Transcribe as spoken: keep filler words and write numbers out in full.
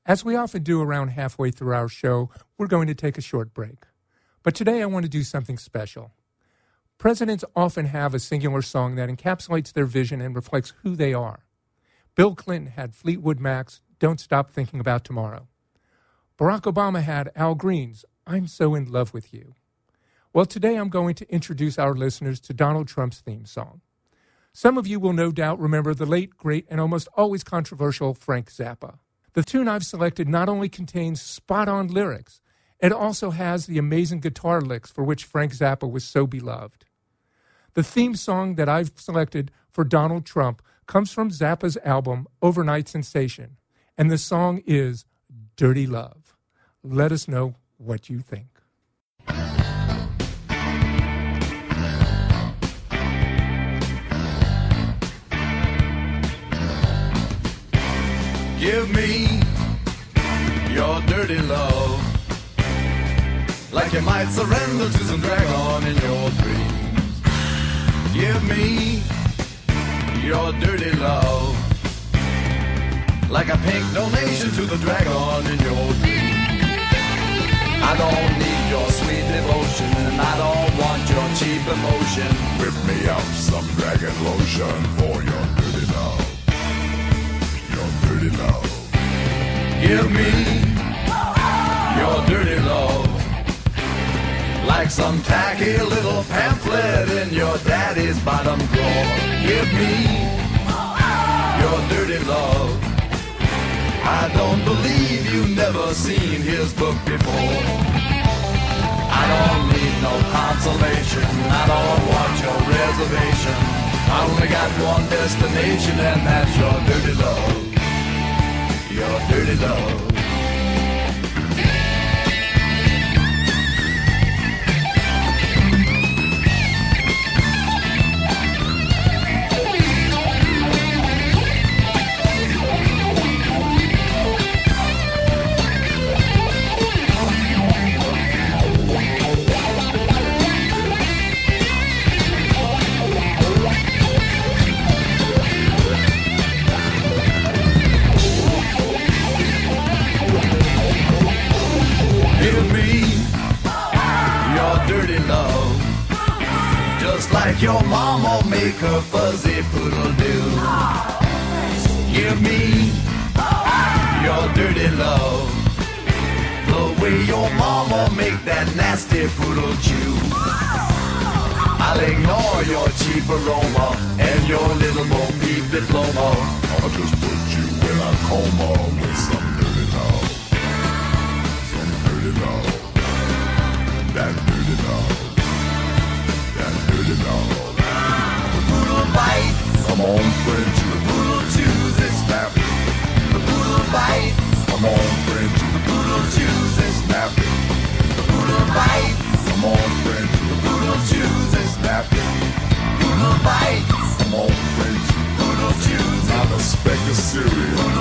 As we often do around halfway through our show, we're going to take a short break. But today I want to do something special. Presidents often have a singular song that encapsulates their vision and reflects who they are. Bill Clinton had Fleetwood Mac's Don't Stop Thinking About Tomorrow. Barack Obama had Al Green's I'm So in Love with You. Well, today I'm going to introduce our listeners to Donald Trump's theme song. Some of you will no doubt remember the late, great, and almost always controversial Frank Zappa. The tune I've selected not only contains spot-on lyrics, it also has the amazing guitar licks for which Frank Zappa was so beloved. The theme song that I've selected for Donald Trump comes from Zappa's album Overnight Sensation, and the song is Dirty Love. Let us know what you think. Give me your dirty love, like you might surrender to some dragon in your dreams. Give me your dirty love, like a pink donation to the dragon in your dreams. I don't need your sweet devotion, and I don't want your cheap emotion. Whip me up some dragon lotion for your dirty love. Dirty love. Give me your dirty love, like some tacky little pamphlet in your daddy's bottom drawer. Give me your dirty love. I don't believe you've never seen his book before. I don't need no consolation, I don't want your reservation. I only got one destination, and that's your dirty love. Your dirty love. Like your mama make her fuzzy poodle do. Give me your dirty love, the way your mama make that nasty poodle chew. I'll ignore your cheap aroma and your little Bo Peep diploma. I'll just put you in a coma with some dirty love. Some dirty love. That dirty love. Dirty love. The poodle bites. Come on, French. The poodle chews and snappy. The poodle bites. Come on, French. The poodle chews and snappy. The poodle bites. Come on, French. The poodle chews and snappy. Poodle bites. Come on, French. Poodle chews. Not a speck of cereal.